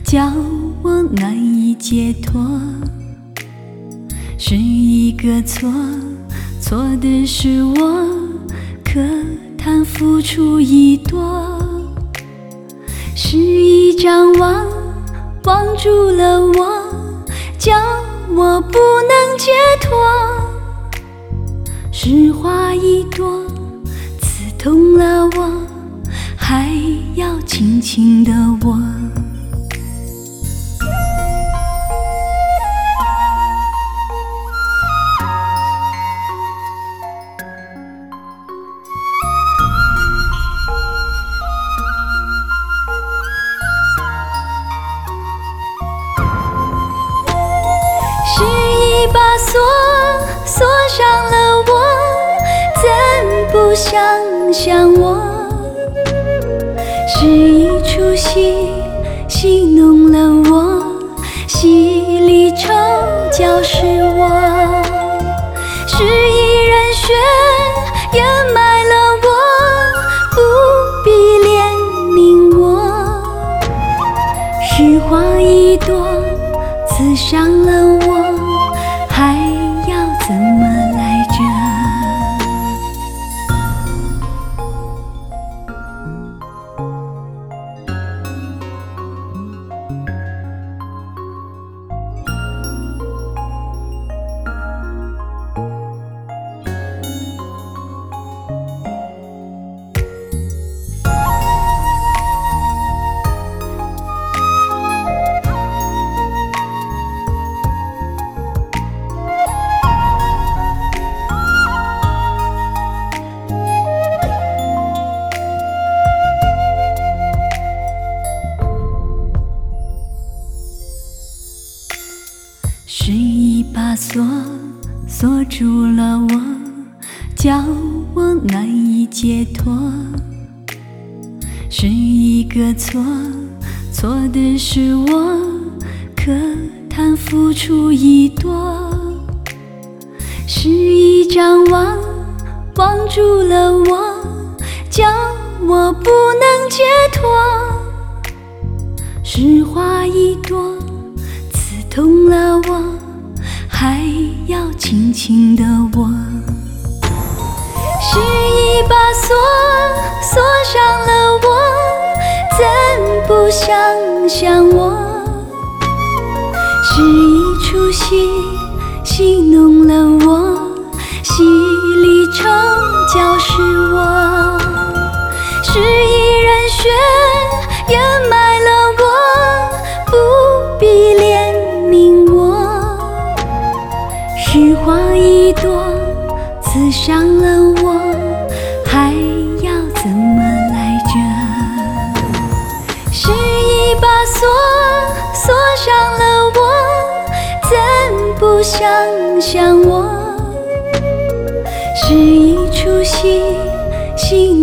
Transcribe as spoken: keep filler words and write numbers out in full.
叫我难以解脱。是一个错，错的是我，可叹付出已多。是一张网，网住了我，叫我不能解脱。是花一朵，刺痛了我，还要轻轻地握。是一把锁，锁上了我，怎不想想我？是一出戏，戏弄了我，戏里丑角是我。是一人血，掩埋了我，不必怜悯我。是花一朵，刺伤了我，还要怎么来着？是一把锁，锁住了我，叫我难以解脱。是一个错，错的是我，可叹付出已多。是一张网，网住了我，叫我不能解脱。是花一朵，刺痛了我，还要轻轻地握。是一把锁，锁上了我，怎不想想我？是一出戏，戏弄了我，戏里丑角是我。是一人血，掩埋了我，不必怜悯我。是花一朵，刺伤了我，还要怎么来着？是一把锁，锁上了我，怎不想想我？是一出戏，戏